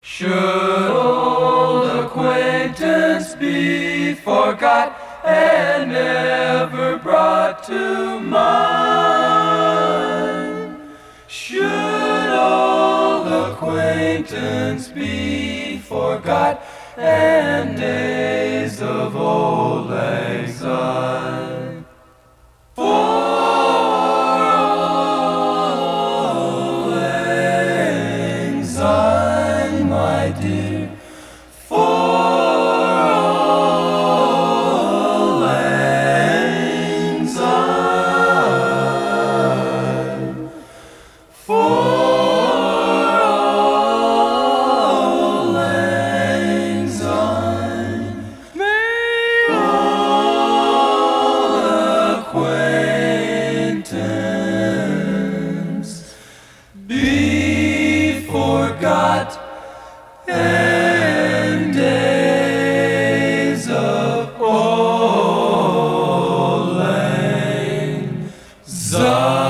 Should old acquaintance be forgot and never brought to mind? Should old acquaintance be forgot and days of old exile? For old lang syne, my dear, for old lang syne, for old lang syne, may old acquaintance be forgot and days of old lang syne.